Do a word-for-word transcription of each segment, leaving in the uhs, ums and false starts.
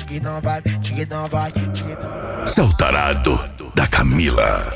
Tiquitão vai, tiquitão vai, tiquitão vai. Seu tarado da Camila.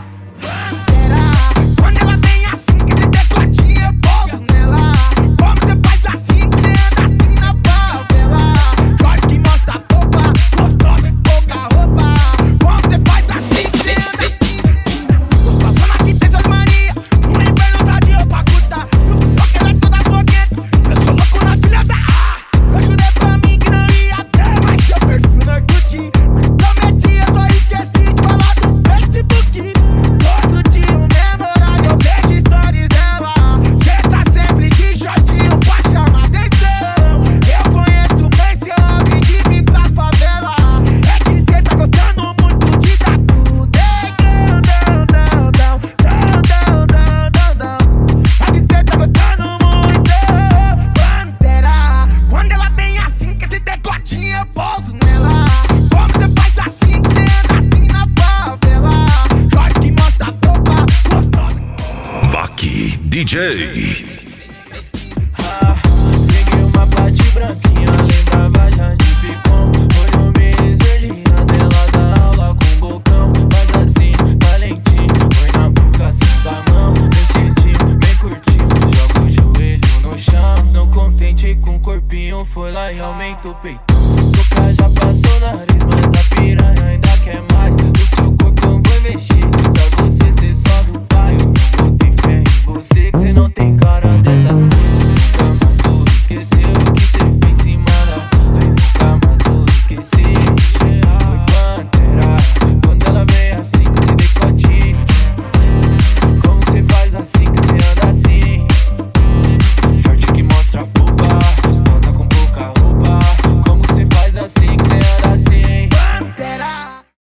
Quando ela vem assim, que esse decotinho eu pouso nela. Como você faz assim, que você anda assim na favela. Corte que mostra a roupa, gostosa e pouca roupa. Como você faz assim, que você anda assim. Passando aqui tem suas manias, no inverno tá de roupa curta. Porque ela é toda bloqueira, eu sou louco na filha da A. Eu jurei pra mim que não ia ter, mas seu perfil não curti. Prometi, eu só esqueci de falar do Facebook. Todo dia o mesmo horário, eu vejo stories dela. Cê tá sempre de shortinho pra chamar atenção. Eu conheço bem seu homem de vir pra favela. É que cê tá gostando muito de dar tudo. Não, não, não, não, não, não, não, não. É que cê tá gostando muito. Pantera, quando ela vem assim, que esse decotinho eu pouso nela. Como cê faz assim, que cê anda assim na favela. Jorge que mostra a roupa gostosa. Baki D J. Ah, peguei uma parte branquinha, lembrava já de picom. Olho me esverlinha dela da aula com bocão. Faz assim, valentinho, põe na boca, assim a mão. Mexidinho, bem curtinho, joga o joelho no chão. Não contente com o corpinho, foi lá e aumenta o peito. Boca já passou o nariz, mas a piranha ainda quer mais. O seu corpo eu vou mexer, pra você cê sobe o pai. Eu não botei fé em você, que cê não tem cara dessas coisas.